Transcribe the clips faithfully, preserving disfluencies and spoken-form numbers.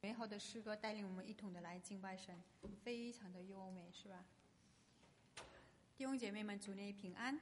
美好的诗歌带领我们一同的来敬拜神，非常的优美，是吧？弟兄姐妹们，主内平安。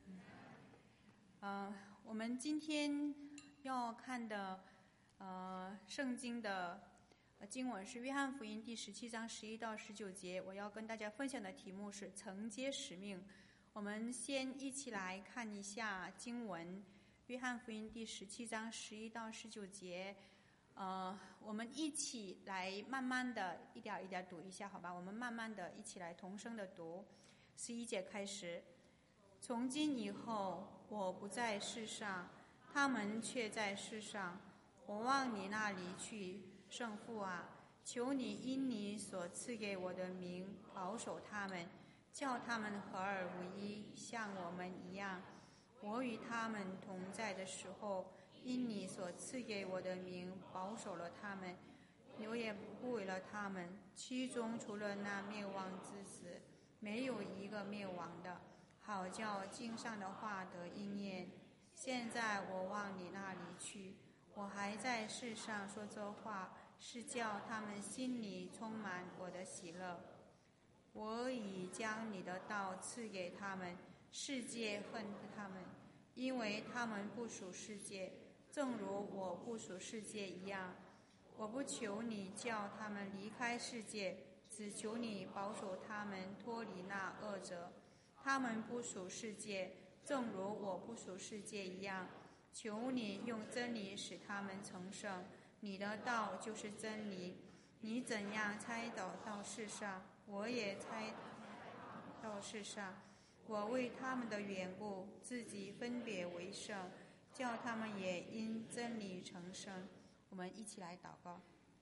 呃，我们今天要看的呃圣经的呃经文是约翰福音第十七章十一到十九节。我要跟大家分享的题目是承接使命。我们先一起来看一下经文，约翰福音第十七章十一到十九节。呃，我们一起来慢慢的一点一点读一下，好吧？我们慢慢的一起来同声的读。十一节开始，从今以后，我不在世上，他们却在世上。我往你那里去，圣父啊，求你因你所赐给我的名保守他们，叫他们合而为一，像我们一样。我与他们同在的时候，因你所赐给我的名保守了他们，我也不为了他们，其中除了那灭亡之子，没有一个灭亡的，好叫经上的话得应验。现在我往你那里去，我还在世上说这话，是叫他们心里充满我的喜乐。我已将你的道赐给他们，世界恨他们，因为他们不属世界，正如我不属世界一样。我不求你叫他们离开世界，只求你保守他们脱离那恶者。他们不属世界，正如我不属世界一样。求你用真理使他们成圣，你的道就是真理。你怎样差导到世上，我也差到世上。我为他们的缘故，自己分别为圣，叫他们也因真理成圣。我们一起来祷告。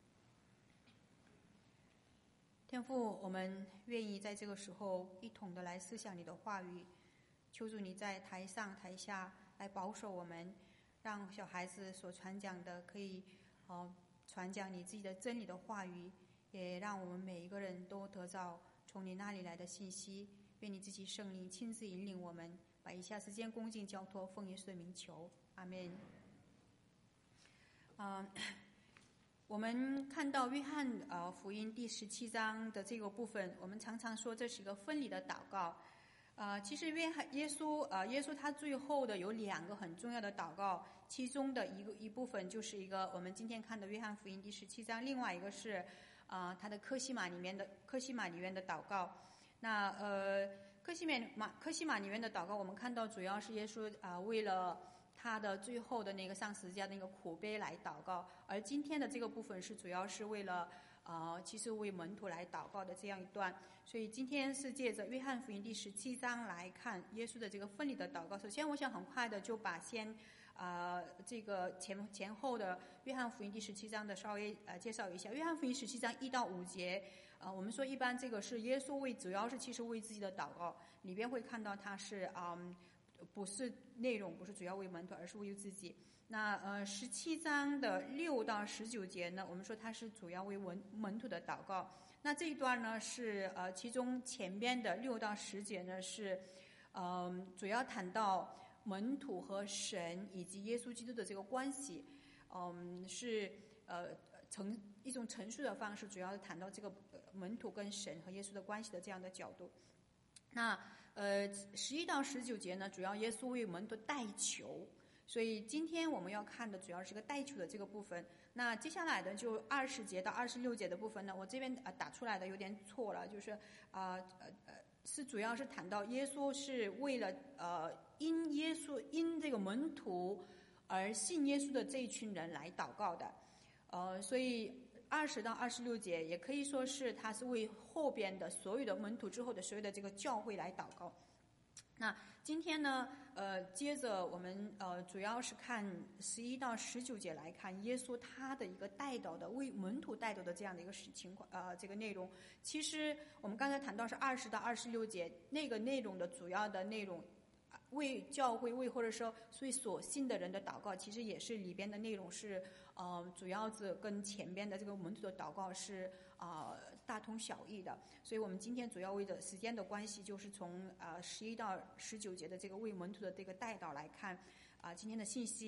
天父，我们愿意在这个时候一同的来思想你的话语，求主你在台上台下来保守我们，让小孩子所传讲的可以呃传讲你自己的真理的话语，也让我们每一个人都得到从你那里来的信息。愿你自己圣灵亲自引领我们，把以下时间恭敬交托，奉耶稣的名求，阿们。呃我们看到约翰呃福音第十七章的这个部分，我们常常说这是一个分离的祷告。呃，其实约翰耶稣呃耶稣他最后的有两个很重要的祷告，其中的一个一部分就是一个我们今天看的约翰福音第十七章，另外一个是啊、呃、他的科西玛里面的科西玛里面的祷告。那呃科西玛科西玛里面的祷告，我们看到主要是耶稣啊、呃、为了他的最后的那个上十字架的那个苦悲来祷告，而今天的这个部分是主要是为了呃，其实为门徒来祷告的这样一段。所以今天是借着约翰福音第十七章来看耶稣的这个分离的祷告。首先我想很快的就把先呃这个前前后的约翰福音第十七章的稍微呃介绍一下。约翰福音十七章一到五节，呃我们说一般这个是耶稣为主要是其实为自己的祷告，里边会看到他是嗯。不是内容不是主要为门徒，而是为自己。那呃十七章的六到十九节呢，我们说它是主要为门门徒的祷告。那这一段呢是呃其中前边的六到十节呢是嗯、呃、主要谈到门徒和神以及耶稣基督的这个关系，嗯、呃、是呃陈一种陈述的方式，主要是谈到这个门徒跟神和耶稣的关系的这样的角度。那呃，十一到十九节呢，主要耶稣为门徒代求，所以今天我们要看的主要是个代求的这个部分。那接下来的就二十节到二十六节的部分呢，我这边呃打出来的有点错了，就是啊呃呃是主要是谈到耶稣是为了呃因耶稣因这个门徒而信耶稣的这一群人来祷告的，呃，所以。二十到二十六节也可以说是他是为后边的所有的门徒之后的所有的这个教会来祷告。那今天呢呃接着我们呃主要是看十一到十九节来看耶稣他的一个代祷的为门徒代祷的这样的一个情况呃这个内容。其实我们刚才谈到是二十到二十六节那个内容的主要的内容，为教会为或者说为所信的人的祷告，其实也是里边的内容是呃主要是跟前边的这个门徒的祷告是啊、呃、大同小异的。所以我们今天主要为了时间的关系，就是从呃十一到十九节的这个为门徒的这个代祷来看啊、呃、今天的信息。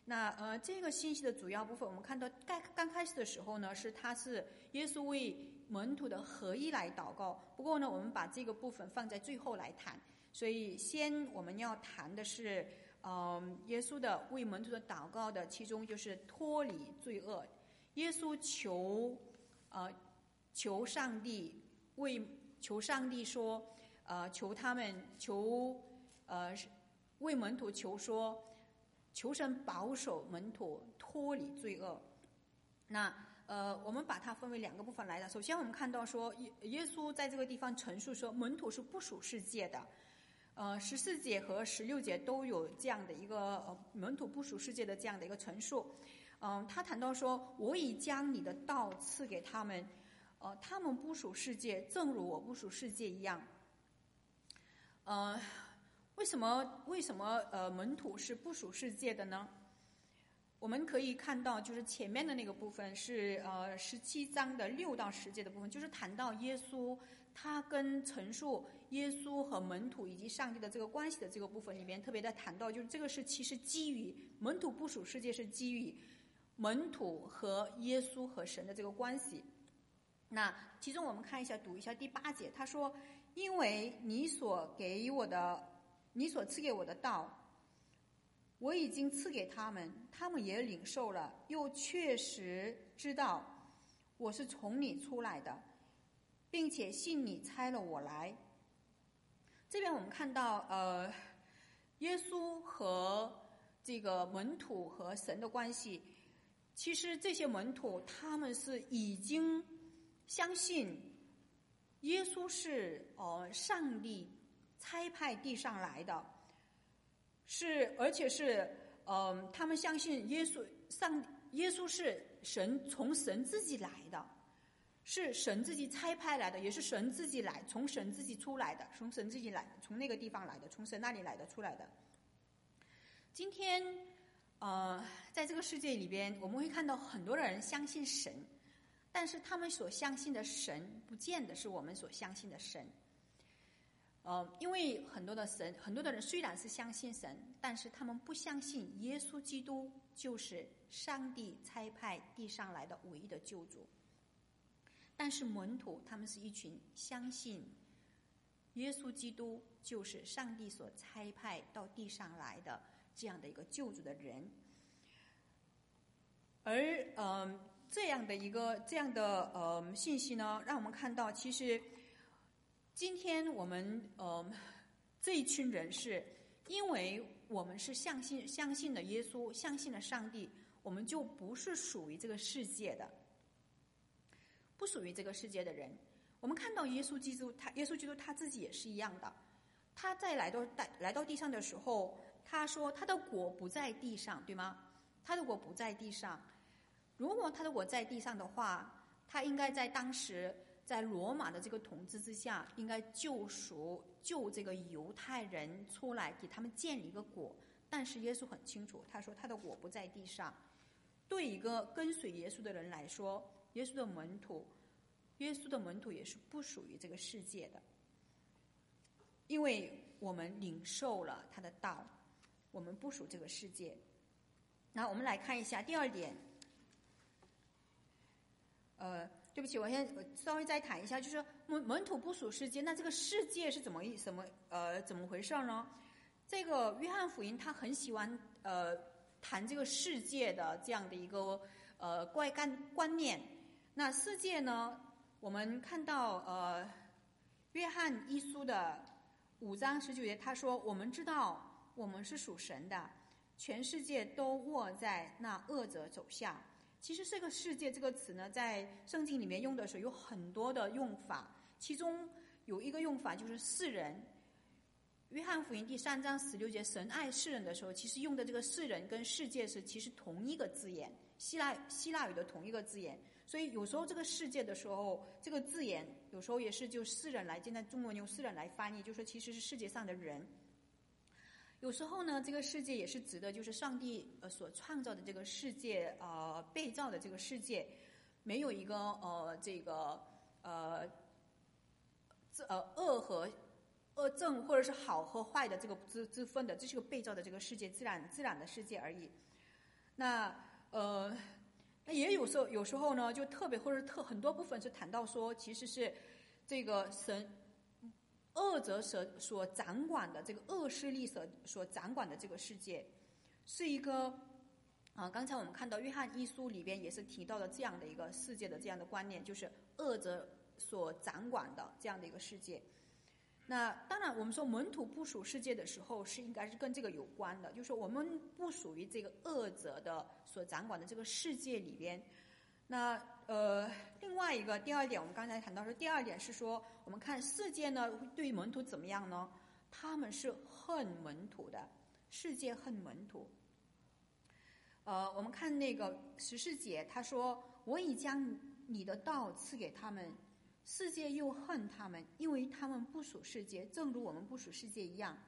那呃，这个信息的主要部分，我们看到刚刚开始的时候呢，是他是耶稣为门徒的合一来祷告。不过呢，我们把这个部分放在最后来谈。所以先我们要谈的是，嗯、呃，耶稣的为门徒的祷告的，其中就是脱离罪恶。耶稣求，呃，求上帝为求上帝说，呃，求他们求，呃，为门徒求说。求神保守门徒脱离罪恶。那呃，我们把它分为两个部分来的。首先，我们看到说，耶耶稣在这个地方陈述说，门徒是不属世界的。呃，十四节和十六节都有这样的一个呃门徒不属世界的这样的一个陈述。嗯、呃，他谈到说，我已将你的道赐给他们，呃，他们不属世界，正如我不属世界一样。呃。为什么为什么呃门徒是不属世界的呢？我们可以看到，就是前面的那个部分是呃十七章的六到十节的部分，就是谈到耶稣他跟陈述耶稣和门徒以及上帝的这个关系的这个部分里面，特别的谈到，就是这个是其实基于门徒不属世界，是基于门徒和耶稣和神的这个关系。那其中我们看一下，读一下第八节，他说：“因为你所给我的。”你所赐给我的道，我已经赐给他们，他们也领受了，又确实知道我是从你出来的，并且信你差了我来。这边我们看到，呃，耶稣和这个门徒和神的关系，其实这些门徒他们是已经相信耶稣是呃上帝差派地上来的，是而且是，嗯、呃，他们相信耶稣上耶稣是神从神自己来的，是神自己差派来的，也是神自己来，从神自己出来的，从神自己来，从那个地方来的，从神那里来的出来的。今天，呃，在这个世界里边，我们会看到很多人相信神，但是他们所相信的神，不见得是我们所相信的神。呃，因为很多的神，很多的人虽然是相信神，但是他们不相信耶稣基督就是上帝差派地上来的唯一的救主。但是门徒他们是一群相信耶稣基督就是上帝所差派到地上来的这样的一个救主的人。而呃这样的一个这样的呃信息呢，让我们看到其实。今天我们呃这一群人是，因为我们是相信相信了耶稣，相信了上帝，我们就不是属于这个世界的，不属于这个世界的人。我们看到耶稣基督，他耶稣基督他自己也是一样的。他在来到来到地上的时候，他说他的国不在地上，对吗？他的国不在地上。如果他的国在地上的话，他应该在当时。在罗马的这个统治之下，应该救赎救这个犹太人出来，给他们建立一个国。但是耶稣很清楚，他说他的国不在地上。对一个跟随耶稣的人来说，耶稣的门徒，耶稣的门徒也是不属于这个世界的，因为我们领受了他的道，我们不属这个世界。那我们来看一下第二点，呃。对不起，我先稍微再谈一下，就是门门徒不属世界，那这个世界是怎么什么呃怎么回事呢？这个约翰福音他很喜欢呃谈这个世界的这样的一个呃观观观念。那世界呢，我们看到呃约翰一书的五章十九节，他说：“我们知道我们是属神的，全世界都握在那恶者手下。”其实这个世界这个词呢，在圣经里面用的时候有很多的用法，其中有一个用法就是世人。约翰福音第三章十六节，神爱世人的时候，其实用的这个世人跟世界是其实同一个字眼，希腊希腊语的同一个字眼。所以有时候这个世界的时候，这个字眼有时候也是就世人来，现在中文用世人来翻译，就说其实是世界上的人。有时候呢，这个世界也是指的就是上帝呃所创造的这个世界，呃被造的这个世界，没有一个呃这个呃呃恶和恶正或者是好和坏的这个之之分的，这是个被造的这个世界，自然自然的世界而已。 那呃，那也有时候有时候呢，就特别或者特很多部分是谈到说，其实是这个神恶者所所掌管的这个恶势力所所掌管的这个世界，是一个啊、呃，刚才我们看到约翰一书里边也是提到了这样的一个世界的这样的观念，就是恶者所掌管的这样的一个世界。那当然，我们说门徒不属世界的时候，是应该是跟这个有关的，就是说我们不属于这个恶者的所掌管的这个世界里边。那呃，另外一个第二点，我们刚才谈到说，第二点是说，我们看世界呢对门徒怎么样呢？他们是恨门徒的，世界恨门徒。呃，我们看那个十四节，他说：“我已将你的道赐给他们。”世界又恨他们，因为他们不属世界，正如我们不属世界一样。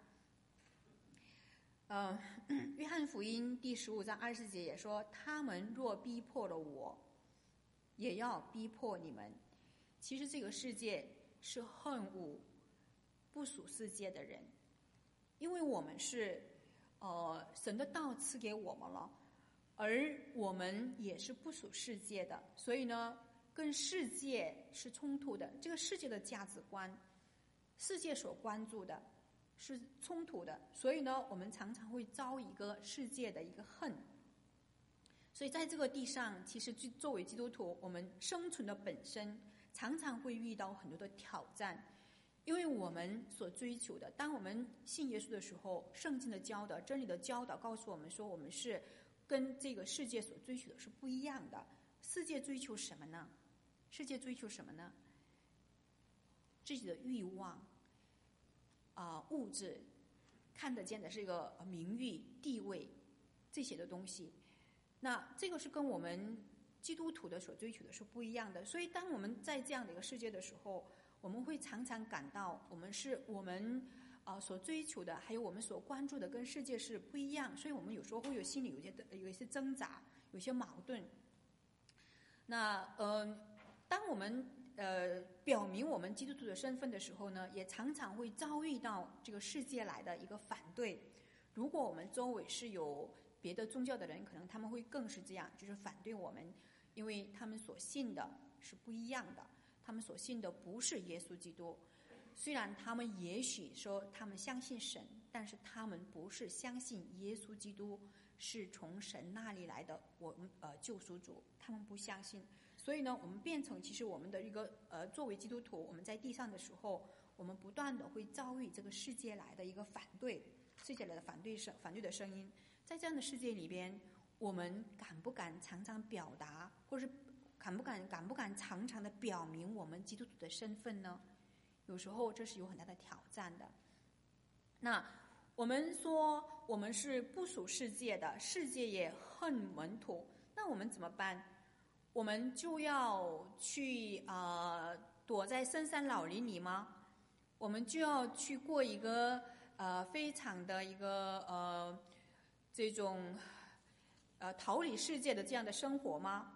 呃，约翰福音第十五章二十节也说：“他们若逼迫了我，也要逼迫你们。”其实这个世界是恨恶不属世界的人，因为我们是呃神的道赐给我们了，而我们也是不属世界的，所以呢。跟世界是冲突的，这个世界的价值观，世界所关注的是冲突的，所以呢，我们常常会遭一个世界的一个恨。所以在这个地上，其实作为基督徒，我们生存的本身常常会遇到很多的挑战，因为我们所追求的，当我们信耶稣的时候，圣经的教导、真理的教导告诉我们说，我们是跟这个世界所追求的是不一样的。世界追求什么呢？世界追求什么呢？自己的欲望啊、呃，物质，看得见的是一个名誉、地位这些的东西。那这个是跟我们基督徒的所追求的是不一样的。所以，当我们在这样的一个世界的时候，我们会常常感到，我们是我们啊、呃、所追求的，还有我们所关注的，跟世界是不一样。所以我们有时候会有心里有些有一些挣扎，有些矛盾。那呃。当我们呃表明我们基督徒的身份的时候呢，也常常会遭遇到这个世界来的一个反对。如果我们周围是有别的宗教的人，可能他们会更是这样，就是反对我们，因为他们所信的是不一样的，他们所信的不是耶稣基督。虽然他们也许说他们相信神，但是他们不是相信耶稣基督是从神那里来的我们呃救赎主，他们不相信。所以呢，我们变成其实我们的一个呃，作为基督徒，我们在地上的时候，我们不断的会遭遇这个世界来的一个反对，世界来的反对声、反对的声音。在这样的世界里边，我们敢不敢常常表达，或是敢不敢、敢不敢常常的表明我们基督徒的身份呢？有时候这是有很大的挑战的。那我们说我们是不属世界的，世界也恨门徒，那我们怎么办？我们就要去呃躲在深山老林里吗？我们就要去过一个呃非常的一个呃这种呃逃离世界的这样的生活吗？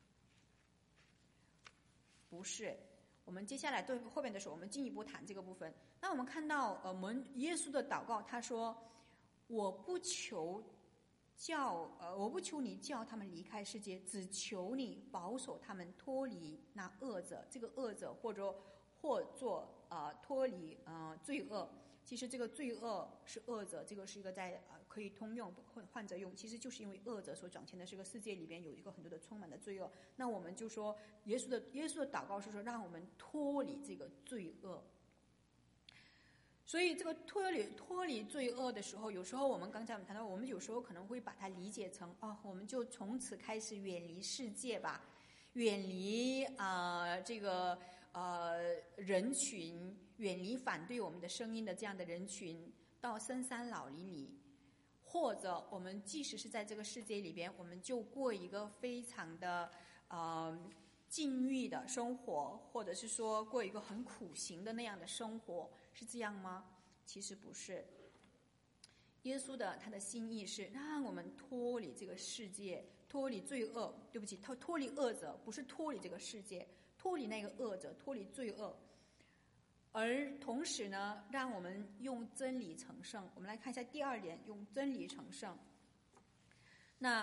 不是。我们接下来对后面的时候，我们进一步谈这个部分。那我们看到呃，我们耶稣的祷告，他说：“我不求。”叫呃，我不求你叫他们离开世界，只求你保守他们脱离那恶者。这个恶者或者或做呃脱离呃罪恶。其实这个罪恶是恶者，这个是一个在呃可以通用换换着用。其实就是因为恶者所掌权的这个世界里边有一个很多的充满的罪恶。那我们就说耶稣的耶稣的祷告是说让我们脱离这个罪恶。所以这个脱离脱离罪恶的时候，有时候我们刚才我们谈到，我们有时候可能会把它理解成哦，我们就从此开始远离世界吧，远离啊、呃、这个呃人群，远离反对我们的声音的这样的人群，到深山老林里，或者我们即使是在这个世界里边，我们就过一个非常的呃禁欲的生活，或者是说过一个很苦行的那样的生活。是这样吗？其实不是。耶稣的他的心意是让我们脱离这个世界，脱离罪恶。对不起，他脱离恶者，不是脱离这个世界，脱离那个恶者，脱离罪恶。而同时呢，让我们用真理成圣。我们来看一下第二点，用真理成圣。那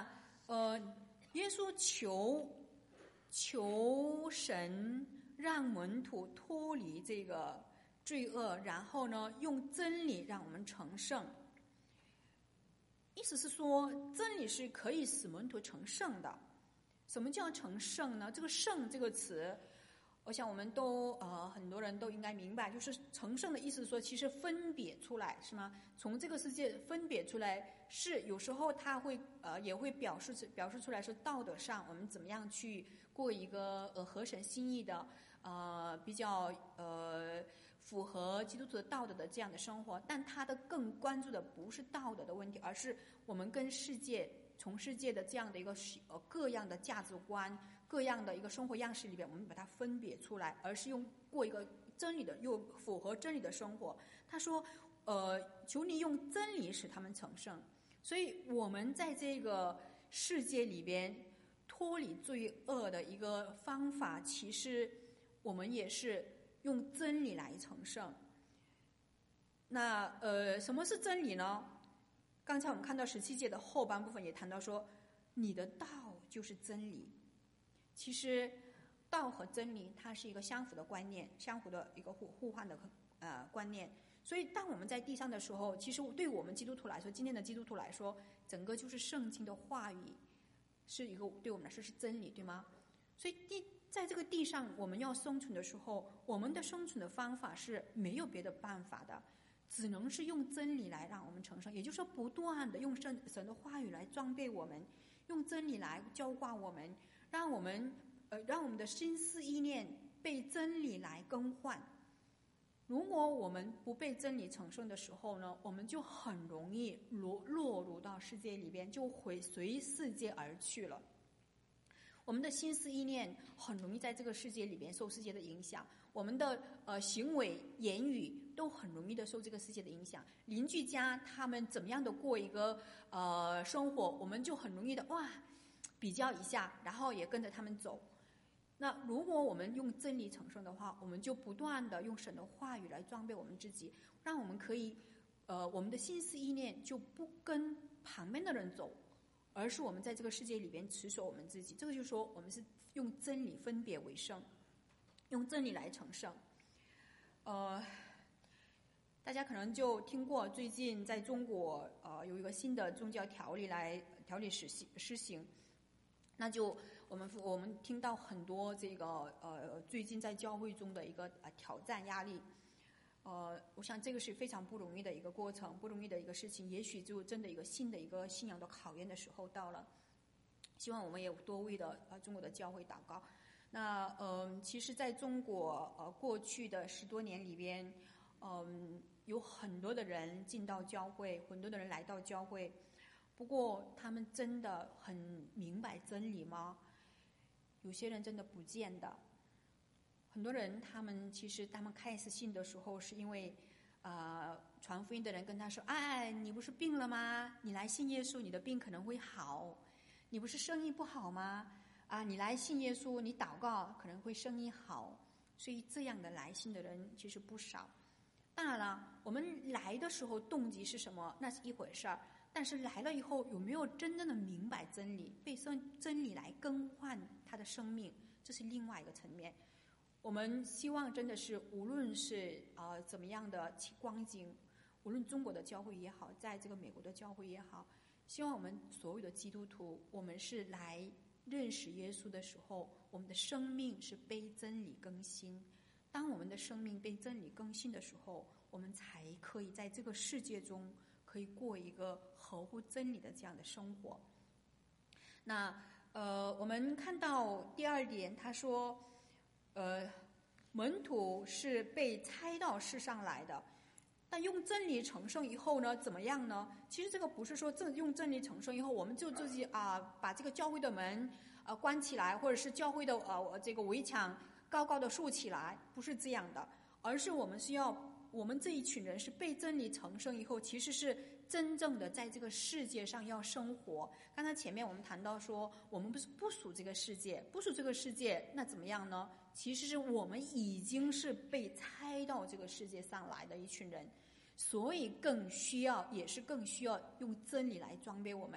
呃，耶稣求求神让门徒脱离这个罪恶，然后呢，用真理让我们成圣。意思是说，真理是可以使门徒成圣的。什么叫成圣呢？这个圣这个词，我想我们都呃很多人都应该明白，就是成圣的意思是说，其实分别出来，是吗？从这个世界分别出来，是有时候它会呃也会表示表示出来，是道德上我们怎么样去过一个呃合神心意的呃比较呃符合基督徒的道德的这样的生活。但他的更关注的不是道德的问题，而是我们跟世界从世界的这样的一个呃各样的价值观、各样的一个生活样式里边，我们把它分别出来，而是用过一个真理的又符合真理的生活。他说呃求你用真理使他们成圣。所以我们在这个世界里边脱离罪恶的一个方法，其实我们也是用真理来成圣。那呃什么是真理呢？刚才我们看到十七节的后半部分也谈到说，你的道就是真理。其实道和真理它是一个相符的观念，相互的一个互互换的呃观念。所以当我们在地上的时候，其实对我们基督徒来说，今天的基督徒来说，整个就是圣经的话语是一个对我们来说是真理，对吗？所以地在这个地上我们要生存的时候，我们的生存的方法是没有别的办法的，只能是用真理来让我们成圣。也就是说，不断的用神神的话语来装备我们，用真理来浇灌我们，让我们呃让我们的心思意念被真理来更换。如果我们不被真理成圣的时候呢，我们就很容易落落入到世界里边，就会随世界而去了。我们的心思意念很容易在这个世界里边受世界的影响，我们的呃行为言语都很容易的受这个世界的影响。邻居家他们怎么样的过一个呃生活，我们就很容易的哇比较一下，然后也跟着他们走。那如果我们用真理成圣的话，我们就不断的用神的话语来装备我们自己，让我们可以呃我们的心思意念就不跟旁边的人走，而是我们在这个世界里边持守我们自己。这个就是说我们是用真理分别为圣，用真理来成圣。呃大家可能就听过最近在中国呃有一个新的宗教条例来条例实行施行，那就我们我们听到很多这个呃最近在教会中的一个呃挑战压力，呃我想这个是非常不容易的一个过程，不容易的一个事情，也许就真的一个新的一个信仰的考验的时候到了。希望我们也多为的呃中国的教会祷告。那嗯、呃，其实在中国呃过去的十多年里边，嗯、呃，有很多的人进到教会，很多的人来到教会。不过他们真的很明白真理吗？有些人真的不见得。很多人他们其实他们开始信的时候，是因为呃传福音的人跟他说：“哎，你不是病了吗？你来信耶稣，你的病可能会好。你不是生意不好吗？啊，你来信耶稣，你祷告可能会生意好。”所以这样的来信的人其实不少。当然了，我们来的时候动机是什么，那是一回事儿。但是来了以后，有没有真正的明白真理，被真理来更换他的生命，这是另外一个层面。我们希望真的是，无论是呃怎么样的光景，无论中国的教会也好，在这个美国的教会也好，希望我们所有的基督徒，我们是来认识耶稣的时候，我们的生命是被真理更新。当我们的生命被真理更新的时候，我们才可以在这个世界中可以过一个合乎真理的这样的生活。那呃，我们看到第二点，他说，呃，门徒是被差到世上来的，但用真理成圣以后呢，怎么样呢？其实这个不是说这用真理成圣以后，我们就自己啊、呃、把这个教会的门啊、呃、关起来，或者是教会的呃这个围墙高高的竖起来，不是这样的，而是我们是要。我们这一群人是被真理成圣以后，其实是真正的在这个世界上要生活。刚才前面我们谈到说，我们不是不属这个世界，不属这个世界，那怎么样呢？其实是我们已经是被差到这个世界上来的一群人，所以更需要，也是更需要用真理来装备我们。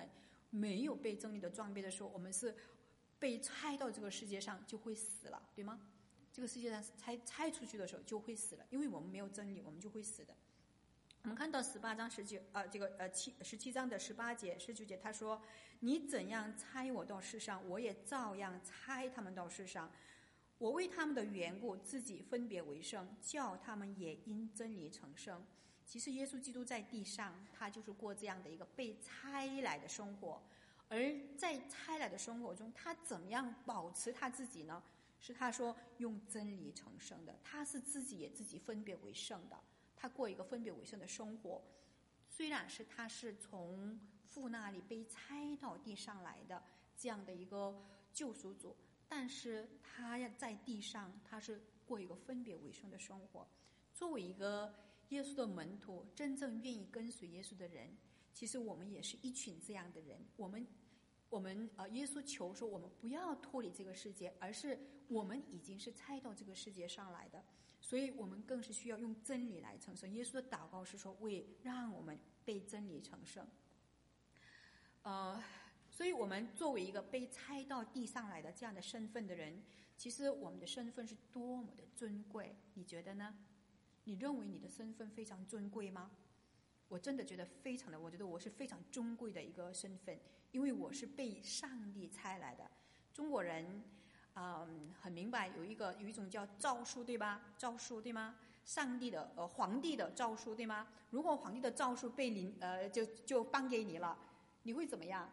没有被真理的装备的时候，我们是被拆到这个世界上就会死了，对吗？这个世界上拆拆出去的时候就会死了，因为我们没有真理，我们就会死的。我们看到十八章十九呃这个呃七十七章的十八节十九节，他说：“你怎样差我到世上，我也照样差他们到世上。我为他们的缘故，自己分别为圣，叫他们也因真理成圣。”其实耶稣基督在地上，他就是过这样的一个被差来的生活。而在差来的生活中，他怎么样保持他自己呢？是他说用真理成圣的，他是自己也自己分别为圣的，他过一个分别为圣的生活。虽然是他是从父那里被差到地上来的这样的一个救赎主，但是他在地上他是过一个分别为圣的生活。作为一个耶稣的门徒，真正愿意跟随耶稣的人，其实我们也是一群这样的人。我们我们呃，耶稣求说我们不要脱离这个世界，而是我们已经是差到这个世界上来的，所以我们更是需要用真理来成圣。耶稣的祷告是说为让我们被真理成圣。呃，所以我们作为一个被差到地上来的这样的身份的人，其实我们的身份是多么的尊贵，你觉得呢？你认为你的身份非常尊贵吗？我真的觉得非常的，我觉得我是非常尊贵的一个身份，因为我是被上帝差来的。中国人，嗯，很明白有一个有一种叫诏书，对吧？诏书对吗？上帝的呃皇帝的诏书对吗？如果皇帝的诏书被领呃就就颁给你了，你会怎么样？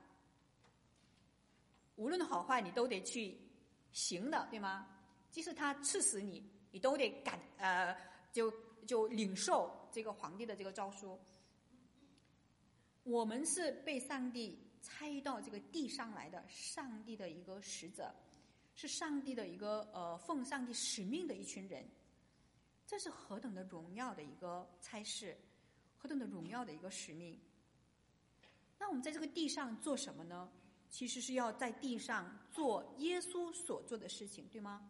无论好坏，你都得去行的，对吗？即使他赐死你，你都得感呃就就领受这个皇帝的这个诏书。我们是被上帝差到这个地上来的，上帝的一个使者，是上帝的一个呃奉上帝使命的一群人。这是何等的荣耀的一个差事，何等的荣耀的一个使命。那我们在这个地上做什么呢？其实是要在地上做耶稣所做的事情，对吗？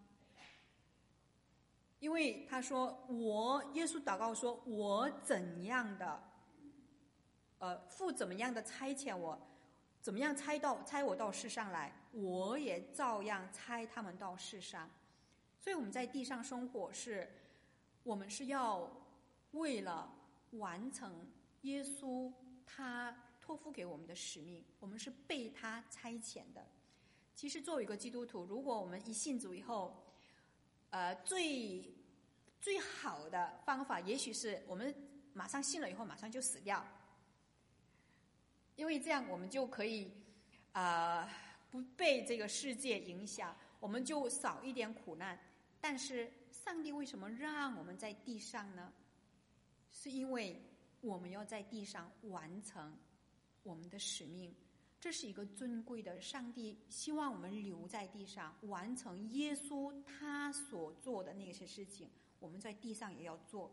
因为他说我耶稣祷告说我怎样的呃父怎么样的差遣我，怎么样差到差我到世上来，我也照样差他们到世上。所以我们在地上生活，是我们是要为了完成耶稣他托付给我们的使命，我们是被他差遣的。其实作为一个基督徒，如果我们一信主以后，呃，最最好的方法，也许是我们马上信了以后，马上就死掉，因为这样我们就可以啊、呃、不被这个世界影响，我们就少一点苦难。但是上帝为什么让我们在地上呢？是因为我们要在地上完成我们的使命。这是一个尊贵的，上帝希望我们留在地上完成耶稣他所做的那些事情，我们在地上也要做。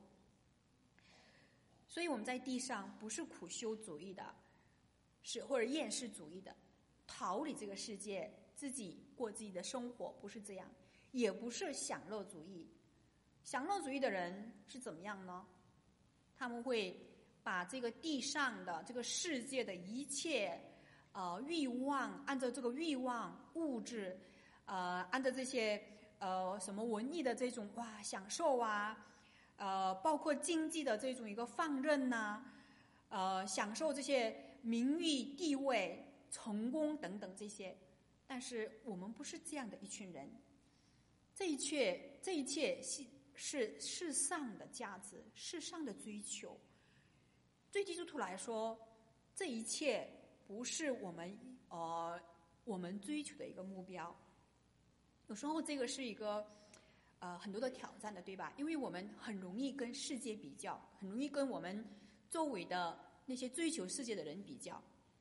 所以我们在地上不是苦修主义的，是或者厌世主义的，逃离这个世界，自己过自己的生活，不是这样，也不是享乐主义。享乐主义的人是怎么样呢？他们会把这个地上的这个世界的一切呃欲望，按照这个欲望物质，呃按照这些呃什么文艺的这种哇享受啊，呃包括经济的这种一个放任呐、啊，呃享受这些名誉地位成功等等这些。但是我们不是这样的一群人，这一切这一切是是世上的价值，世上的追求。对基督徒来说，这一切不是我们呃我们追求的一个目标。有时候这个是一个呃很多的挑战的，对吧？因为我们很容易跟世界比较，很容易跟我们周围的那些追求世界的人比较，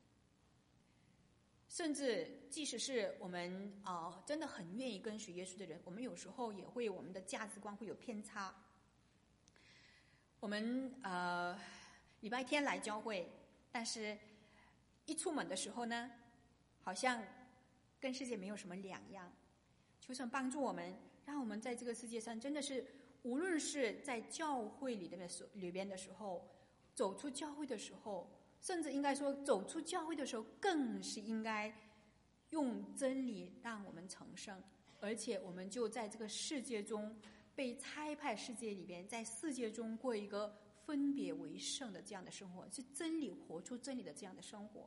甚至即使是我们呃真的很愿意跟随耶稣的人，我们有时候也会我们的价值观会有偏差。我们呃礼拜天来教会，但是一出门的时候呢，好像跟世界没有什么两样。求神帮助我们，让我们在这个世界上真的是，无论是在教会里的里边的时候，走出教会的时候， 甚至应该说走出教会的时候，更是应该用真理让我们成圣，而且我们就在这个世界中被差派世界里边，在世界中过一个分别为圣的这样的生活，是真理活出真理的这样的生活。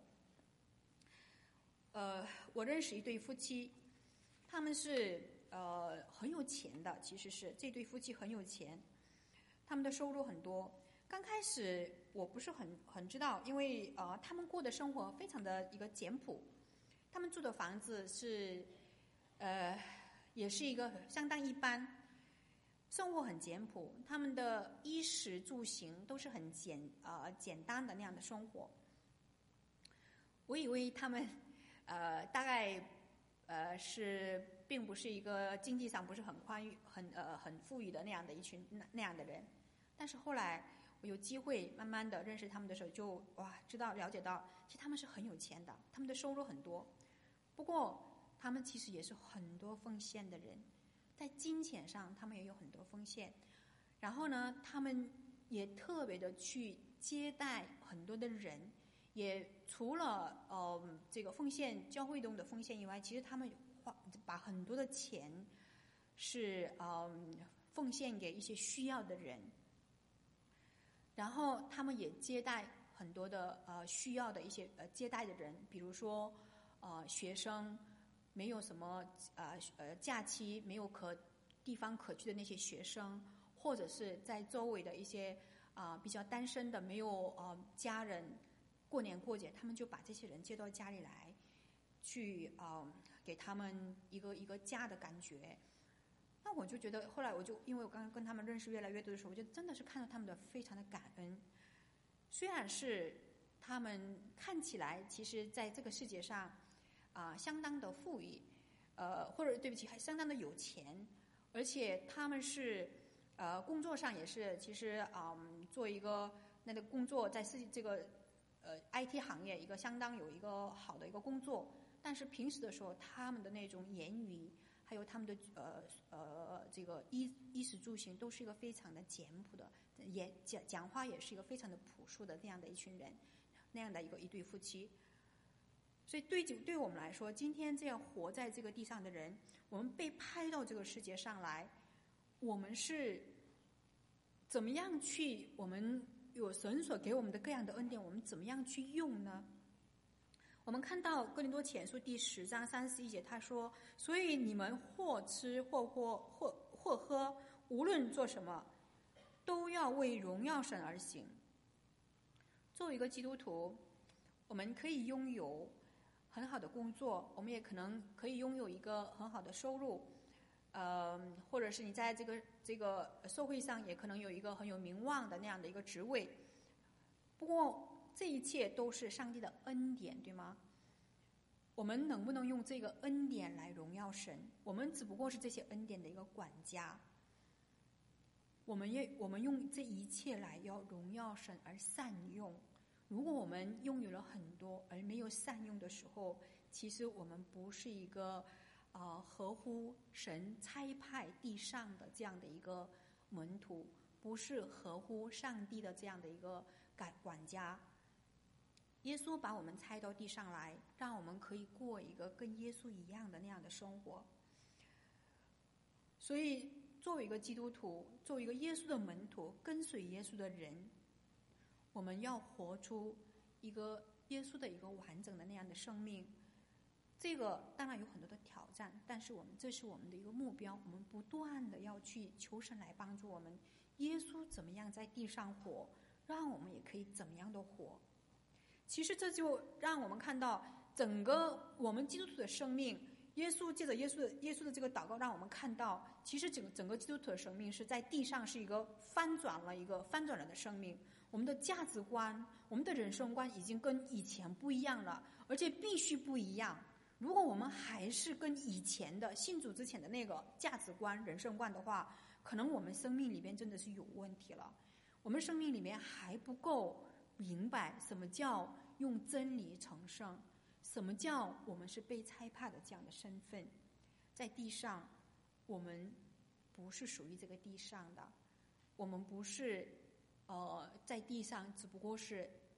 呃，我认识一对夫妻，他们是呃很有钱的，其实是这对夫妻很有钱，他们的收入很多。刚开始我不是很很知道，因为呃他们过的生活非常的一个简朴，他们住的房子是呃也是一个相当一般，生活很简朴，他们的衣食住行都是很简呃简单的那样的生活。我以为他们呃大概呃是并不是一个经济上不是很宽裕、很呃很富裕的那样的一群那那样的人，但是后来我有机会慢慢的认识他们的时候，就哇知道了解到，其实他们是很有钱的，他们的收入很多，不过他们其实也是很多奉献的人，在金钱上他们也有很多奉献，然后呢，他们也特别的去接待很多的人，也除了呃这个奉献教会中的奉献以外，其实他们花把很多的钱是呃奉献给一些需要的人。然后他们也接待很多的呃需要的一些呃接待的人，比如说呃学生没有什么呃呃假期没有可地方可去的那些学生，或者是在周围的一些啊、呃、比较单身的没有呃家人过年过节，他们就把这些人接到家里来，去呃给他们一个一个家的感觉。那我就觉得，后来我就因为我刚刚跟他们认识越来越多的时候，我就真的是看到他们的非常的感恩。虽然是他们看起来其实在这个世界上啊、呃、相当的富裕，呃或者对不起还相当的有钱，而且他们是呃工作上也是其实啊、嗯、做一个那个工作在世这个呃 I T 行业一个相当有一个好的一个工作，但是平时的时候他们的那种言语。还有他们的呃呃这个衣衣食住行都是一个非常的简朴的，也讲讲话也是一个非常的朴素的那样的一群人，那样的一个一对夫妻。所以对对我们来说，今天这样活在这个地上的人，我们被派到这个世界上来，我们是怎么样去？我们有神所给我们的各样的恩典，我们怎么样去用呢？我们看到哥林多前书第十章三十一节，他说：“所以你们或吃或喝或或喝，无论做什么，都要为荣耀神而行。”作为一个基督徒，我们可以拥有很好的工作，我们也可能可以拥有一个很好的收入，呃，或者是你在这个这个社会上也可能有一个很有名望的那样的一个职位。不过，这一切都是上帝的恩典，对吗？我们能不能用这个恩典来荣耀神？我们只不过是这些恩典的一个管家。我们也我们用这一切来要荣耀神而善用。如果我们拥有了很多而没有善用的时候，其实我们不是一个呃合乎神差派地上的这样的一个门徒，不是合乎上帝的这样的一个管管家。耶稣把我们差到地上来，让我们可以过一个跟耶稣一样的那样的生活。所以作为一个基督徒，作为一个耶稣的门徒，跟随耶稣的人，我们要活出一个耶稣的一个完整的那样的生命。这个当然有很多的挑战，但是我们这是我们的一个目标，我们不断的要去求神来帮助我们。耶稣怎么样在地上活，让我们也可以怎么样的活。其实这就让我们看到整个我们基督徒的生命，耶稣借着耶稣的耶稣的这个祷告，让我们看到，其实整个整个基督徒的生命是在地上是一个翻转了一个翻转了的生命。我们的价值观，我们的人生观已经跟以前不一样了，而且必须不一样。如果我们还是跟以前的信主之前的那个价值观、人生观的话，可能我们生命里边真的是有问题了。我们生命里面还不够明白什么叫用真理成圣，什么叫我们是被差派的这样的身份。在地上，我们不是属于这个地上的，我们不是呃在地上只不过是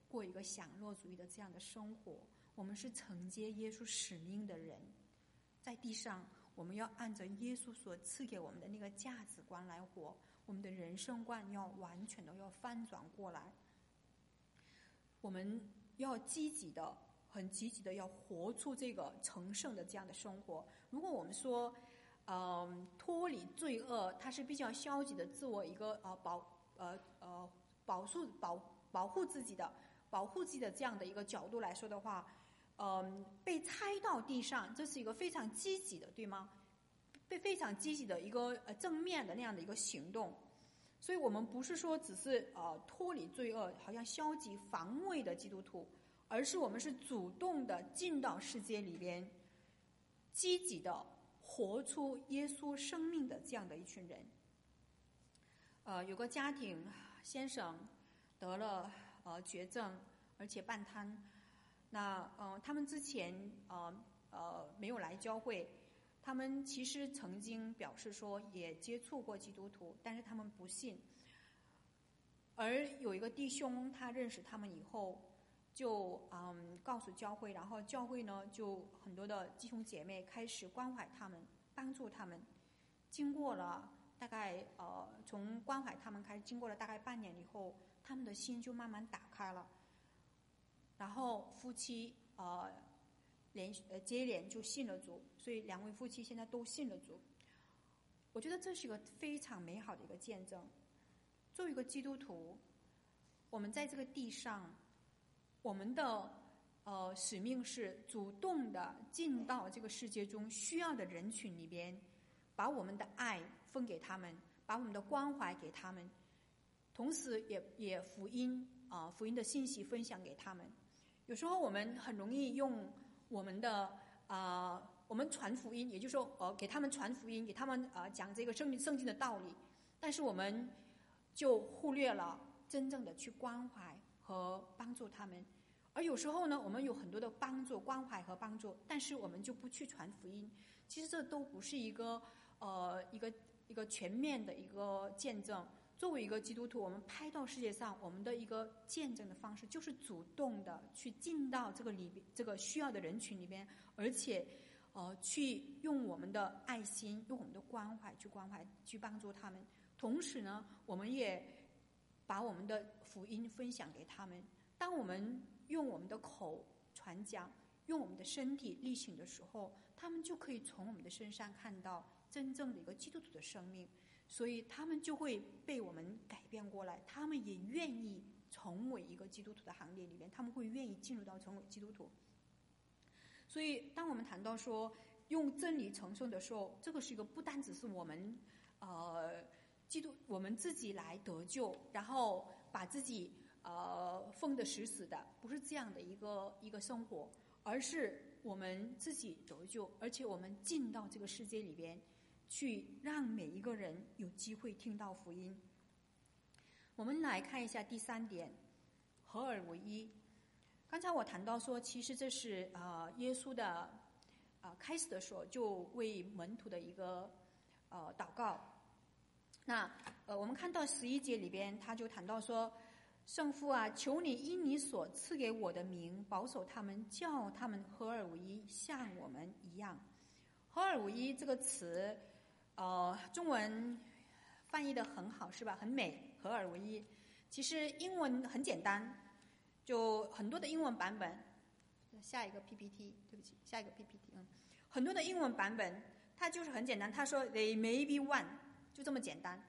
过一个享乐主义的这样的生活，我们是承接耶稣使命的人，在地上我们要按照耶稣所赐给我们的那个价值观来活，我们的人生观要完全的要翻转过来，我们要积极的很积极的要活出这个成圣的这样的生活。如果我们说嗯，脱离罪恶，它是比较消极的自我一个呃保呃呃保护保保护自己的保护自己的这样的一个角度来说的话，嗯，被拆到地上，这是一个非常积极的，对吗？被非常积极的一个呃正面的那样的一个行动。所以我们不是说只是呃脱离罪恶，好像消极防卫的基督徒，而是我们是主动的进到世界里边，积极的活出耶稣生命的这样的一群人。呃，有个家庭先生得了呃绝症，而且半瘫。那呃，他们之前呃呃没有来教会，他们其实曾经表示说也接触过基督徒，但是他们不信。而有一个弟兄，他认识他们以后，就嗯告诉教会，然后教会呢就很多的弟兄姐妹开始关怀他们，帮助他们。经过了大概呃从关怀他们开始，经过了大概半年以后，他们的心就慢慢打开了。然后夫妻呃连呃接连就信了主，所以两位夫妻现在都信了主。我觉得这是一个非常美好的一个见证。作为一个基督徒，我们在这个地上，我们的呃使命是主动的进到这个世界中需要的人群里边，把我们的爱分给他们，把我们的关怀给他们，同时也也福音啊、呃、福音的信息分享给他们。有时候我们很容易用我们的啊、呃，我们传福音，也就是说呃给他们传福音，给他们啊、呃、讲这个圣圣经的道理，但是我们就忽略了真正的去关怀和帮助他们。而有时候呢，我们有很多的帮助、关怀和帮助，但是我们就不去传福音。其实这都不是一个呃一个一个全面的一个见证。作为一个基督徒，我们拍到世界上，我们的一个见证的方式就是主动的去进到这个里边，这个需要的人群里边，而且呃去用我们的爱心，用我们的关怀去关怀，去帮助他们。同时呢，我们也把我们的福音分享给他们。当我们用我们的口传讲，用我们的身体力行的时候，他们就可以从我们的身上看到真正的一个基督徒的生命，所以他们就会被我们改变过来，他们也愿意成为一个基督徒的行列里面，他们会愿意进入到成为基督徒。所以当我们谈到说用真理成圣的时候，这个是一个不单只是我们呃基督我们自己来得救，然后把自己呃封得死死的，不是这样的一个一个生活，而是我们自己得救，而且我们进到这个世界里边去，让每一个人有机会听到福音。我们来看一下第三点，合而为一。刚才我谈到说，其实这是呃耶稣的啊、呃、开始的时候就为门徒的一个呃祷告。那呃我们看到十一节里边，他就谈到说，圣父啊，求你因你所赐给我的名，保守他们，叫他们合而为一，像我们一样。合而为一这个词，呃，中文翻译的很好，是吧？很美，合而为一。其实英文很简单，就很多的英文版本。下一个 P P T， 对不起，下一个 P P T， 嗯，很多的英文版本，它就是很简单。他说 "They may be one"， 就这么简单。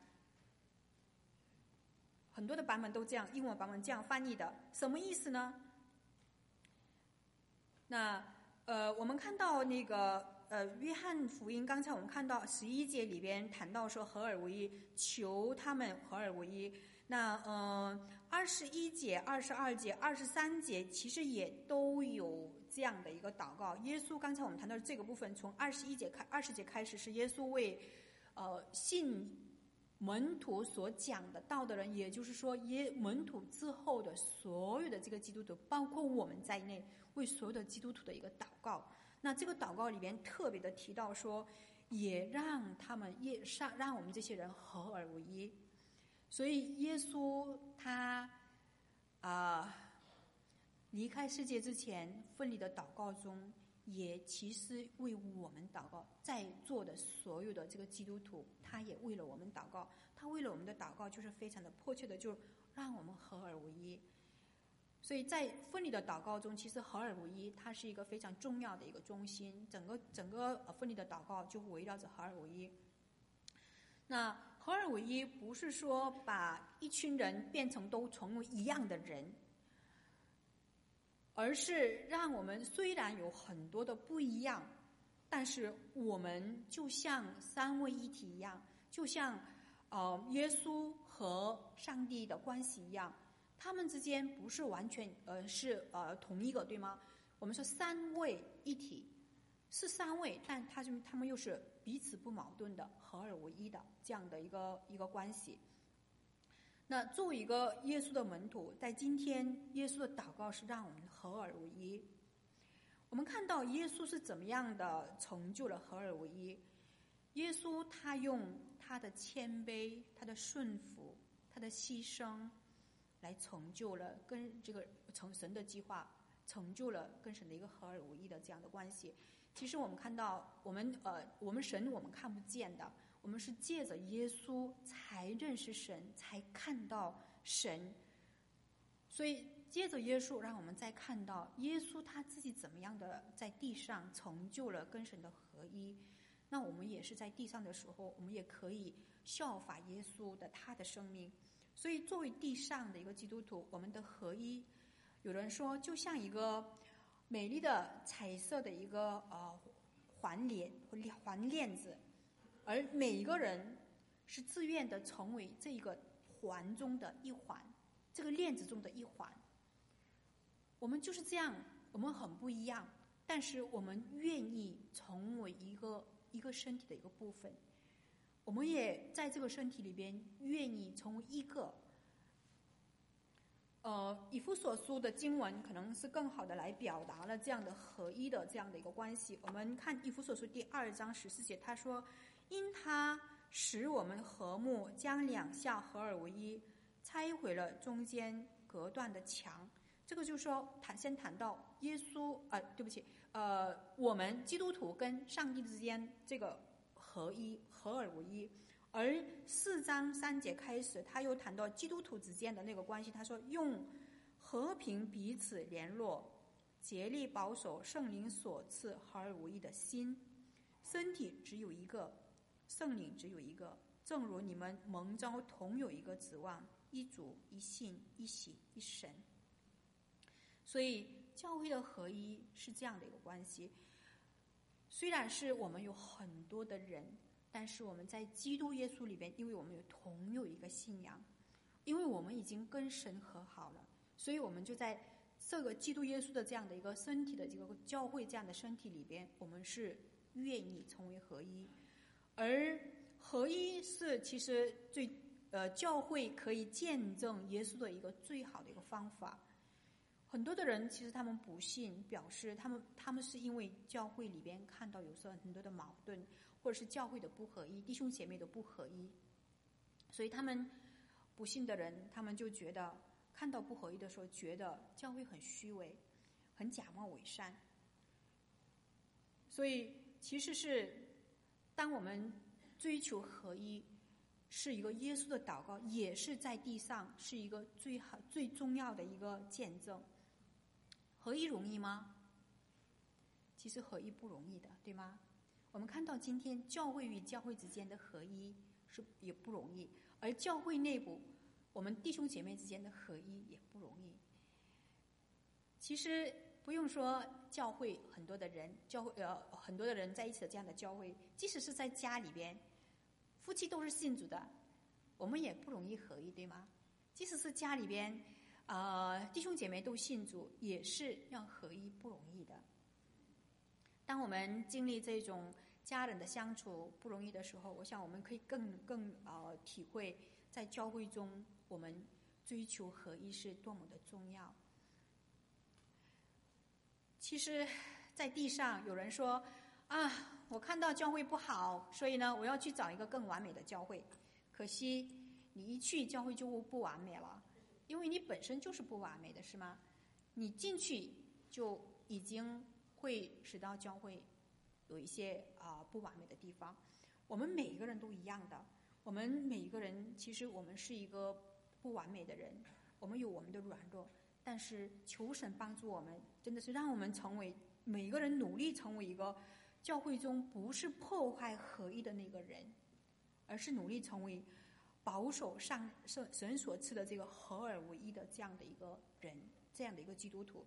很多的版本都这样，英文版本这样翻译的，什么意思呢？那呃，我们看到那个呃，约翰福音，刚才我们看到十一节里边谈到说合而为一，求他们合而为一。那呃，二十一节、二十二节、二十三节其实也都有这样的一个祷告。耶稣刚才我们谈到这个部分，从二十一节开、二十节开始是耶稣为呃信门徒所讲的道的人，也就是说耶门徒之后的所有的这个基督徒，包括我们在内，为所有的基督徒的一个祷告。那这个祷告里边特别的提到说，也让他们也让让我们这些人合而为一。所以耶稣他啊、呃、 离开世界之前分离的祷告中，也其实为我们祷告。在座的所有的这个基督徒，他也为了我们祷告，他为了我们的祷告就是非常的迫切的，就让我们合而为一。所以在分离的祷告中，其实合而为一它是一个非常重要的一个中心，整个整个分离的祷告就围绕着合而为一。那合而为一不是说把一群人变成都成为一样的人，而是让我们虽然有很多的不一样，但是我们就像三位一体一样，就像呃耶稣和上帝的关系一样，他们之间不是完全呃是呃同一个，对吗？我们说三位一体是三位，但他就他们又是彼此不矛盾的，合而为一的这样的一个一个关系。那作为一个耶稣的门徒，在今天耶稣的祷告是让我们合而为一。我们看到耶稣是怎么样的成就了合而为一。耶稣他用他的谦卑、他的顺服、他的牺牲来成就了跟这个成神的计划，成就了跟神的一个合而为一的这样的关系。其实我们看到，我们呃，我们神我们看不见的，我们是借着耶稣才认识神，才看到神。所以接着耶稣，让我们再看到耶稣他自己怎么样的在地上成就了跟神的合一。那我们也是在地上的时候，我们也可以效法耶稣的他的生命。所以作为地上的一个基督徒，我们的合一，有人说就像一个美丽的彩色的一个呃环链环链子，而每一个人是自愿的成为这一个环中的一环，这个链子中的一环。我们就是这样，我们很不一样，但是我们愿意成为一个一个身体的一个部分。我们也在这个身体里边愿意成为一个。呃，以弗所书的经文可能是更好的来表达了这样的合一的这样的一个关系。我们看以弗所书第二章十四节，他说：“因他使我们和睦，将两下合而为一，拆毁了中间隔断的墙。”这个就是说，谈先谈到耶稣，呃，对不起，呃，我们基督徒跟上帝之间这个合一，合而为一。而四章三节开始，他又谈到基督徒之间的那个关系。他说：“用和平彼此联络，竭力保守圣灵所赐合而为一的心。身体只有一个，圣灵只有一个，正如你们蒙召同有一个指望，一主、一信、一喜、一神。”所以教会的合一是这样的一个关系。虽然是我们有很多的人，但是我们在基督耶稣里边，因为我们有同有一个信仰，因为我们已经跟神和好了，所以我们就在这个基督耶稣的这样的一个身体的这个教会这样的身体里边，我们是愿意成为合一。而合一是其实最呃教会可以见证耶稣的一个最好的一个方法。很多的人其实他们不信，表示他们他们是因为教会里边看到有时候很多的矛盾，或者是教会的不合一，弟兄姐妹的不合一，所以他们不信的人，他们就觉得看到不合一的时候，觉得教会很虚伪，很假冒伪善。所以其实是当我们追求合一，是一个耶稣的祷告，也是在地上是一个最好最重要的一个见证。合一容易吗？其实合一不容易的，对吗？我们看到今天教会与教会之间的合一是也不容易，而教会内部我们弟兄姐妹之间的合一也不容易。其实不用说教会很多的人，教会呃很多的人在一起的这样的教会，即使是在家里边，夫妻都是信主的，我们也不容易合一，对吗？即使是家里边呃弟兄姐妹都信主，也是要合一不容易的。当我们经历这种家人的相处不容易的时候，我想我们可以更更呃体会在教会中我们追求合一是多么的重要。其实在地上有人说啊，我看到教会不好，所以呢我要去找一个更完美的教会。可惜你一去教会就不完美了，因为你本身就是不完美的，是吗？ 你进去就已经会使到教会有一些啊、呃、不完美的地方。我们每一个人都一样的，我们每一个人其实我们是一个不完美的人，我们有我们的软弱，但是求神帮助我们，真的是让我们成为每一个人努力成为一个教会中不是破坏合一的那个人，而是努力成为保守上神所赐的这个合而为一的这样的一个人，这样的一个基督徒。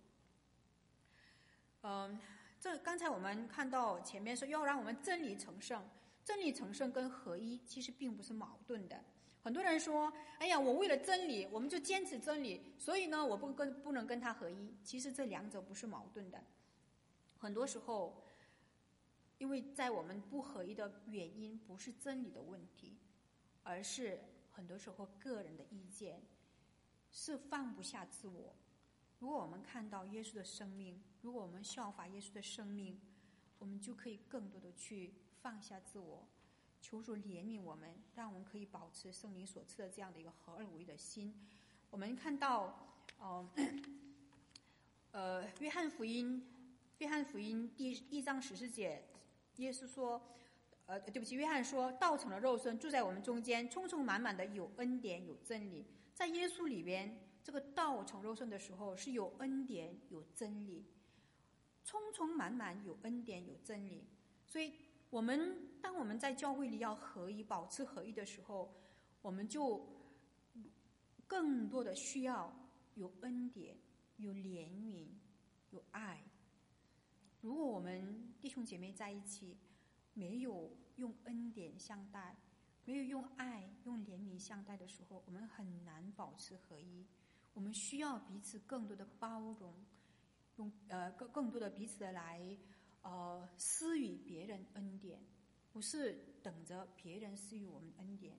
嗯，这刚才我们看到前面说要让我们真理成圣，真理成圣跟合一其实并不是矛盾的。很多人说，哎呀，我为了真理，我们就坚持真理，所以呢，我不跟不能跟他合一。其实这两者不是矛盾的。很多时候，因为在我们不合一的原因不是真理的问题，而是很多时候个人的意见，是放不下自我。如果我们看到耶稣的生命，如果我们效法耶稣的生命，我们就可以更多的去放下自我，求主怜悯我们，让我们可以保持圣灵所赐的这样的一个合而为一的心。我们看到呃呃约翰福音约翰福音第一章十四节，耶稣说呃对不起约翰说，道成了肉身住在我们中间，充充满满的有恩典有真理。在耶稣里边，这个道成肉身的时候是有恩典有真理，充充满满有恩典有真理。所以我们当我们在教会里要合一保持合一的时候，我们就更多的需要有恩典有怜悯有爱。如果我们弟兄姐妹在一起没有用恩典相待，没有用爱用怜悯相待的时候，我们很难保持合一。我们需要彼此更多的包容，用呃更更多的彼此的来呃施予别人恩典，不是等着别人施予我们恩典。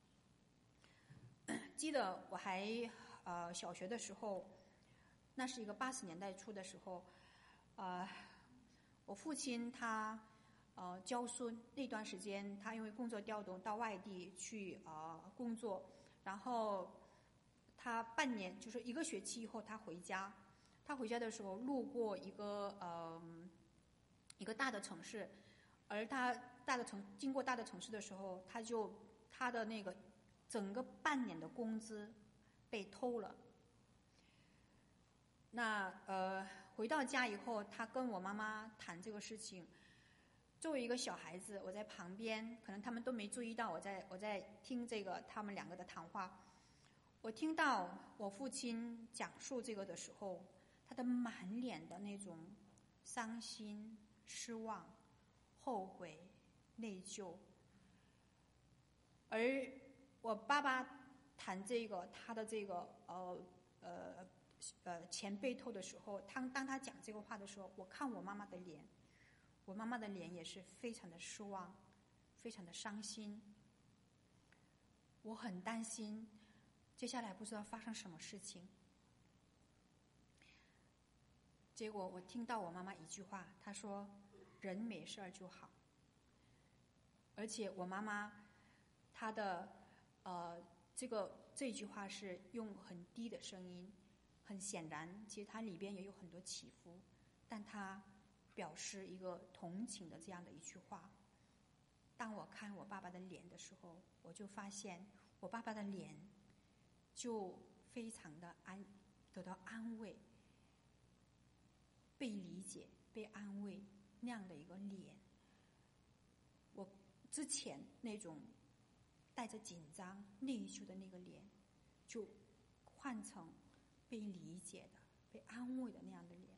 记得我还呃小学的时候，那是一个八十年代初的时候，呃，我父亲他呃教书那段时间，他因为工作调动到外地去呃工作，然后他半年就是一个学期以后他回家，他回家的时候路过一个呃一个大的城市，而他大的城经过大的城市的时候，他就他的那个整个半年的工资被偷了。那呃回到家以后，他跟我妈妈谈这个事情。作为一个小孩子，我在旁边，可能他们都没注意到我在我在听这个他们两个的谈话。我听到我父亲讲述这个的时候，他的满脸的那种伤心、失望、后悔、内疚。而我爸爸谈这个他的这个呃呃呃钱被偷的时候，他当他讲这个话的时候，我看我妈妈的脸，我妈妈的脸也是非常的失望，非常的伤心。我很担心接下来不知道发生什么事情。结果我听到我妈妈一句话，她说人没事儿就好。而且我妈妈她的呃这个这句话是用很低的声音，很显然其实它里边也有很多起伏，但她表示一个同情的这样的一句话。当我看我爸爸的脸的时候，我就发现我爸爸的脸就非常的安得到安慰，被理解被安慰那样的一个脸。我之前那种带着紧张内疚的那个脸，就换成被理解的被安慰的那样的脸。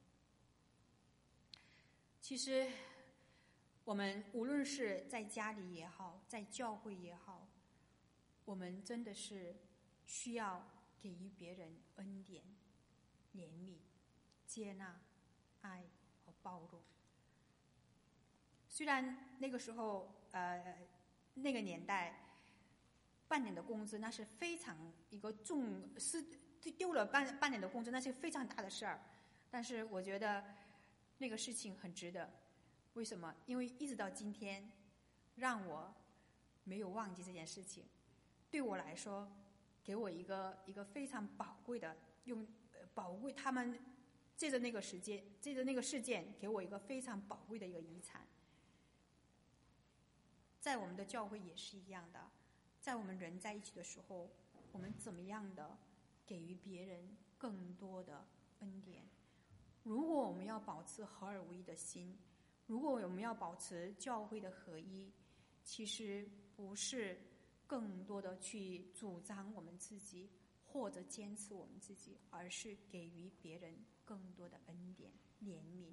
其实我们无论是在家里也好，在教会也好，我们真的是需要给予别人恩典、怜悯、接纳、爱和包容。虽然那个时候呃那个年代半年的工资那是非常一个重是丢了半半年的工资，那是非常大的事儿，但是我觉得那个事情很值得。为什么？因为一直到今天让我没有忘记这件事情。对我来说，给我一个一个非常宝贵的用宝贵他们借着那个事件，借着那个事件，给我一个非常宝贵的一个遗产。在我们的教会也是一样的，在我们人在一起的时候，我们怎么样的给予别人更多的恩典？如果我们要保持合而为一的心，如果我们要保持教会的合一，其实不是更多的去主张我们自己或者坚持我们自己，而是给予别人更多的恩典、怜悯。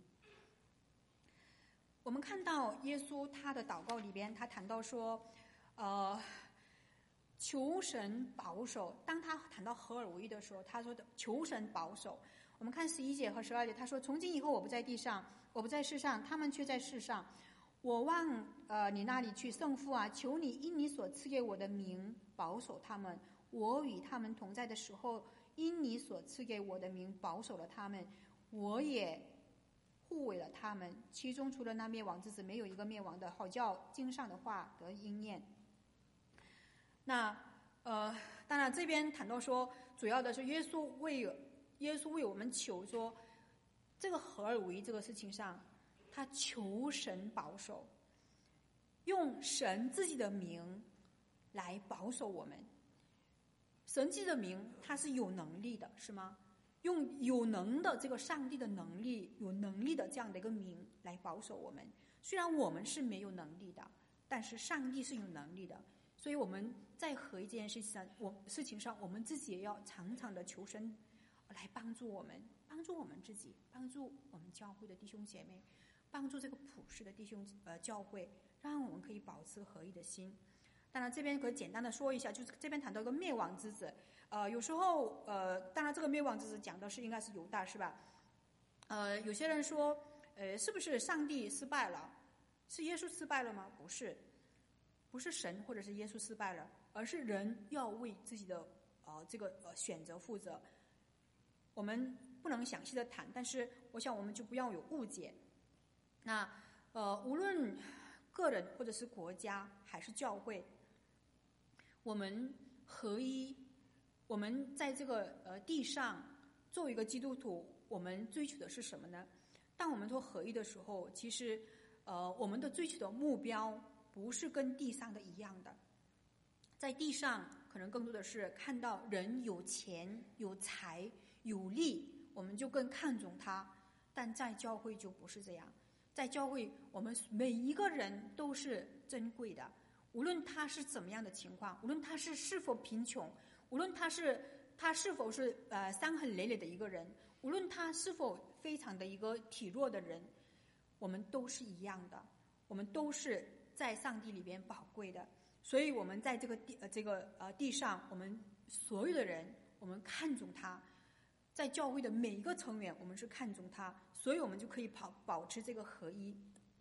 我们看到耶稣他的祷告里边，他谈到说，呃，求神保守。当他谈到合而为一的时候，他说的求神保守。我们看十一节和十二节，他说：“从今以后，我不在地上，我不在世上，他们却在世上。我往呃你那里去，圣父啊，求你因你所赐给我的名保守他们。我与他们同在的时候，因你所赐给我的名保守了他们，我也护卫了他们。其中除了那灭亡之子，没有一个灭亡的，好叫经上的话得应验。”那呃，当然这边谈到说，主要的是耶稣为耶稣为我们求说，这个合而为一这个事情上，他求神保守，用神自己的名来保守我们。神自己的名，他是有能力的，是吗？用有能的这个上帝的能力，有能力的这样的一个名来保守我们。虽然我们是没有能力的，但是上帝是有能力的。所以我们在合一这件事情上，我事情上，我们自己也要常常的求神来帮助我们，帮助我们自己，帮助我们教会的弟兄姐妹，帮助这个普世的弟兄呃教会，让我们可以保持合一的心。当然，这边可以简单的说一下，就是这边谈到一个灭亡之子，呃，有时候呃，当然这个灭亡之子讲的是应该是犹大，是吧？呃，有些人说，呃，是不是上帝失败了？是耶稣失败了吗？不是。不是神或者是耶稣失败了，而是人要为自己的呃这个呃选择负责。我们不能详细的谈，但是我想我们就不要有误解。那呃无论个人或者是国家还是教会，我们合一，我们在这个呃地上作为一个基督徒，我们追求的是什么呢？当我们说合一的时候，其实呃我们的追求的目标不是跟地上的一样的。在地上可能更多的是看到人有钱有财有利，我们就更看重他，但在教会就不是这样。在教会，我们每一个人都是珍贵的，无论他是怎么样的情况，无论他是是否贫穷，无论他是他是否是呃伤痕累累的一个人，无论他是否非常的一个体弱的人，我们都是一样的，我们都是在上帝里边宝贵的。所以我们在这个地呃这个呃地上，我们所有的人，我们看重他，在教会的每一个成员，我们是看重他，所以我们就可以保保持这个合一。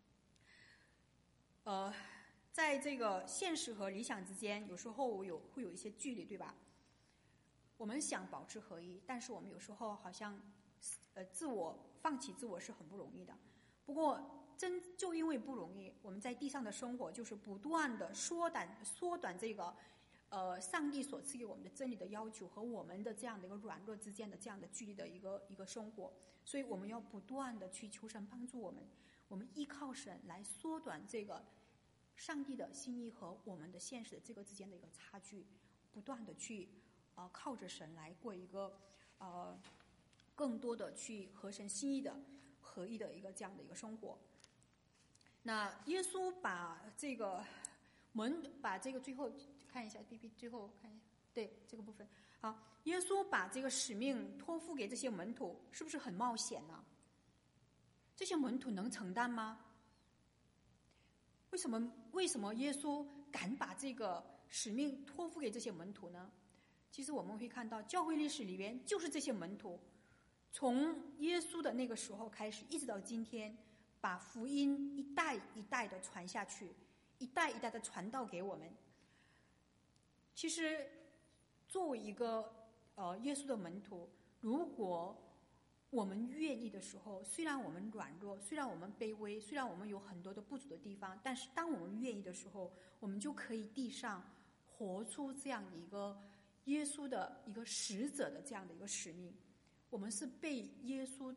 呃，在这个现实和理想之间，有时候有会有一些距离，对吧？我们想保持合一，但是我们有时候好像呃自我放弃自我是很不容易的。不过真就因为不容易，我们在地上的生活就是不断的缩短缩短这个呃上帝所赐给我们的真理的要求和我们的这样的一个软弱之间的这样的距离的一个一个生活。所以我们要不断的去求神帮助我们，我们依靠神来缩短这个上帝的心意和我们的现实的这个之间的一个差距，不断的去呃靠着神来过一个呃更多的去合神心意的合一的一个这样的一个生活。那耶稣把这个门把这个最后看一下 B B 最后看一下对这个部分好，耶稣把这个使命托付给这些门徒，是不是很冒险呢？这些门徒能承担吗？为什么为什么耶稣敢把这个使命托付给这些门徒呢？其实我们会看到教会历史里边就是这些门徒从耶稣的那个时候开始一直到今天，把福音一代一代的传下去，一代一代的传道给我们。其实作为一个呃耶稣的门徒，如果我们愿意的时候，虽然我们软弱，虽然我们卑微，虽然我们有很多的不足的地方，但是当我们愿意的时候，我们就可以地上活出这样的一个耶稣的一个使者的这样的一个使命。我们是被耶稣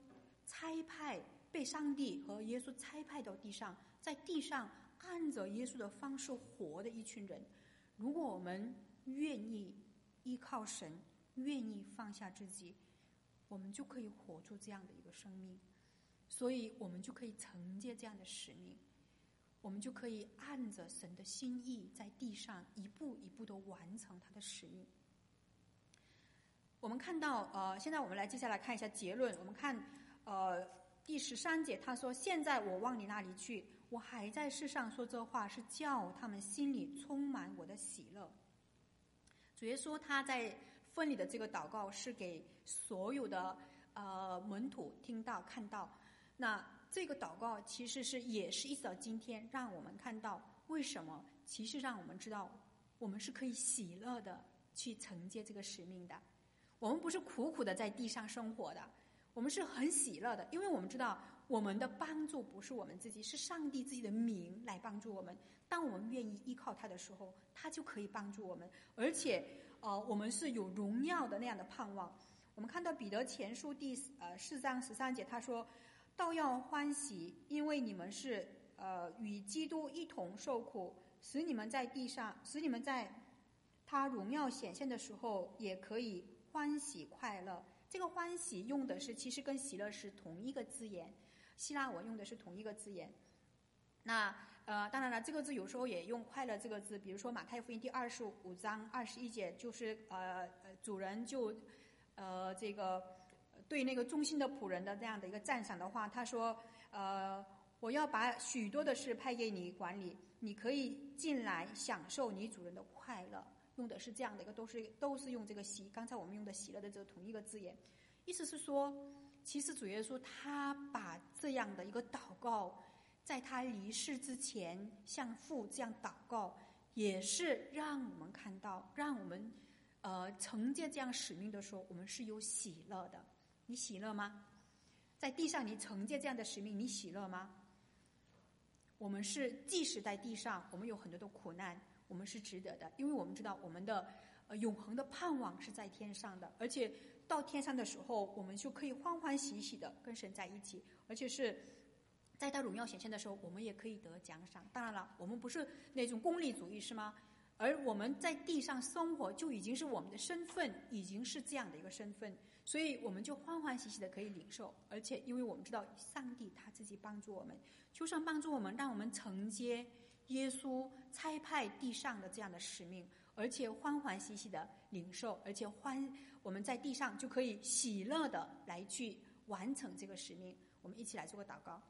差派被上帝和耶稣差派到地上，在地上按着耶稣的方式活的一群人。如果我们愿意依靠神，愿意放下自己，我们就可以活出这样的一个生命，所以我们就可以承接这样的使命，我们就可以按着神的心意在地上一步一步的完成他的使命。我们看到呃，现在我们来接下来看一下结论。我们看呃第十三节，他说：现在我往你那里去，我还在世上说这话，是叫他们心里充满我的喜乐。主耶稣他在分离的这个祷告是给所有的呃门徒听到看到，那这个祷告其实是也是一直到今天让我们看到为什么，其实让我们知道我们是可以喜乐的去承接这个使命的。我们不是苦苦的在地上生活的，我们是很喜乐的，因为我们知道我们的帮助不是我们自己，是上帝自己的名来帮助我们。当我们愿意依靠他的时候，他就可以帮助我们，而且呃，我们是有荣耀的那样的盼望。我们看到彼得前书第呃四章十三节，他说：倒要欢喜，因为你们是呃与基督一同受苦，使你们在地上，使你们在他荣耀显现的时候也可以欢喜快乐。这个欢喜用的是其实跟喜乐是同一个字眼，希腊文用的是同一个字眼。那呃，当然了，这个字有时候也用快乐这个字，比如说马太福音第二十五章二十一节，就是呃主人就呃这个对那个忠心的仆人的这样的一个赞赏的话，他说呃我要把许多的事派给你管理，你可以进来享受你主人的快乐。用的是这样的一个，都是都是用这个喜，刚才我们用的喜乐的这个同一个字眼，意思是说，其实主耶稣他把这样的一个祷告，在他离世之前向父这样祷告，也是让我们看到，让我们呃承接这样使命的时候，我们是有喜乐的。你喜乐吗？在地上你承接这样的使命，你喜乐吗？我们是即使在地上，我们有很多的苦难，我们是值得的，因为我们知道我们的呃永恒的盼望是在天上的，而且到天上的时候，我们就可以欢欢喜喜的跟神在一起，而且是在他荣耀显现的时候，我们也可以得奖赏。当然了，我们不是那种功利主义，是吗？而我们在地上生活就已经是我们的身份，已经是这样的一个身份，所以我们就欢欢喜喜的可以领受。而且因为我们知道上帝他自己帮助我们，求神帮助我们，让我们承接耶稣差派地上的这样的使命，而且欢欢喜喜的领受，而且欢我们在地上就可以喜乐的来去完成这个使命。我们一起来做个祷告。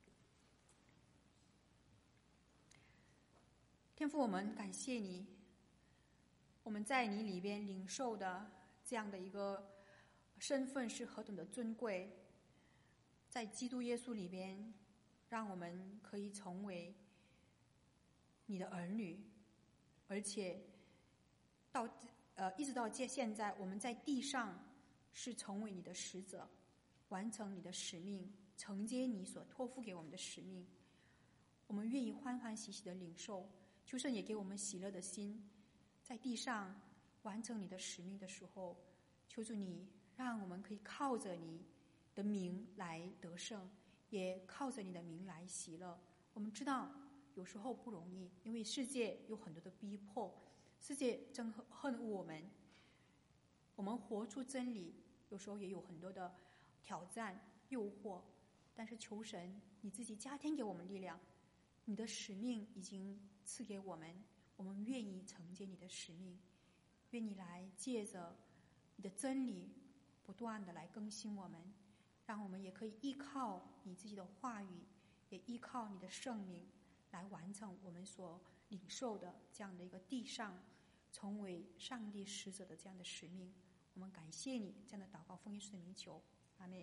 天父，我们感谢你，我们在你里边领受的这样的一个身份是何等的尊贵，在基督耶稣里边，让我们可以成为你的儿女，而且到呃一直到现在，我们在地上是成为你的使者，完成你的使命，承接你所托付给我们的使命。我们愿意欢欢喜喜的领受，求神也给我们喜乐的心，在地上完成你的使命的时候，求主你让我们可以靠着你的名来得胜，也靠着你的名来喜乐。我们知道有时候不容易，因为世界有很多的逼迫，世界憎恨恶我们，我们活出真理有时候也有很多的挑战诱惑，但是求神你自己加添给我们力量，你的使命已经赐给我们，我们愿意承接你的使命，愿你来借着你的真理不断的来更新我们，让我们也可以依靠你自己的话语，也依靠你的圣名来完成我们所领受的这样的一个地上成为上帝使者的这样的使命。我们感谢你，这样的祷告奉耶稣的名求。